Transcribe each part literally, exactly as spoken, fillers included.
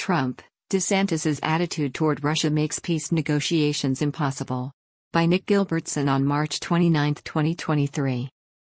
Trump, DeSantis's attitude toward Russia makes peace negotiations impossible. By Nick Gilbertson on March twenty-ninth, twenty twenty-three.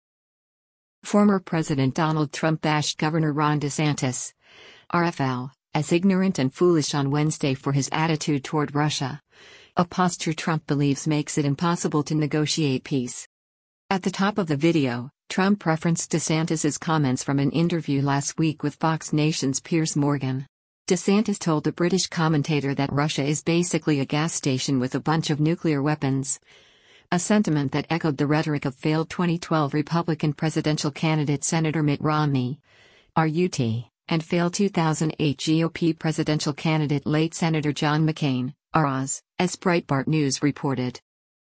Former President Donald Trump bashed Governor Ron DeSantis, R F L, as ignorant and foolish on Wednesday for his attitude toward Russia, a posture Trump believes makes it impossible to negotiate peace. At the top of the video, Trump referenced DeSantis's comments from an interview last week with Fox Nation's Piers Morgan. DeSantis told a British commentator that Russia is basically a gas station with a bunch of nuclear weapons, a sentiment that echoed the rhetoric of failed twenty twelve Republican presidential candidate Senator Mitt Romney, R U T, and failed two thousand eight G O P presidential candidate late Senator John McCain, R Oz, as Breitbart News reported.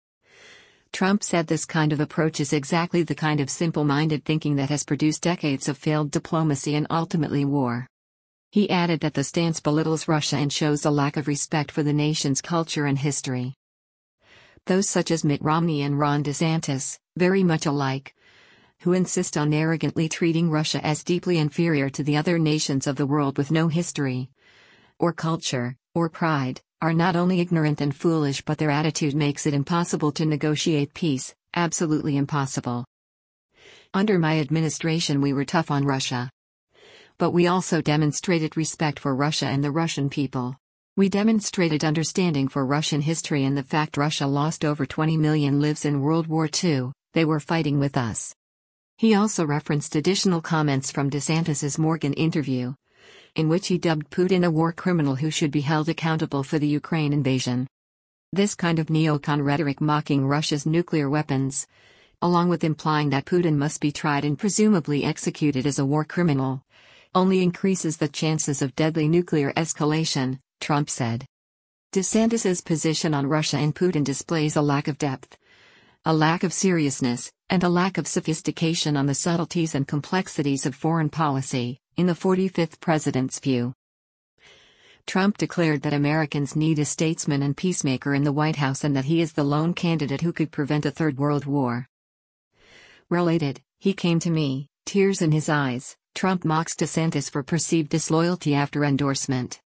Trump said this kind of approach is exactly the kind of simple-minded thinking that has produced decades of failed diplomacy and ultimately war. He added that the stance belittles Russia and shows a lack of respect for the nation's culture and history. Those such as Mitt Romney and Ron DeSantis, very much alike, who insist on arrogantly treating Russia as deeply inferior to the other nations of the world with no history, or culture, or pride, are not only ignorant and foolish, but their attitude makes it impossible to negotiate peace, absolutely impossible. Under my administration we were tough on Russia. But we also demonstrated respect for Russia and the Russian people. We demonstrated understanding for Russian history and the fact Russia lost over twenty million lives in World War Two, they were fighting with us. He also referenced additional comments from DeSantis's Morgan interview, in which he dubbed Putin a war criminal who should be held accountable for the Ukraine invasion. This kind of neocon rhetoric mocking Russia's nuclear weapons, along with implying that Putin must be tried and presumably executed as a war criminal, only increases the chances of deadly nuclear escalation, Trump said. DeSantis's position on Russia and Putin displays a lack of depth, a lack of seriousness, and a lack of sophistication on the subtleties and complexities of foreign policy, in the forty-fifth president's view. Trump declared that Americans need a statesman and peacemaker in the White House and that he is the lone candidate who could prevent a third world war. Related, he came to me, tears in his eyes. Trump mocks DeSantis for perceived disloyalty after endorsement.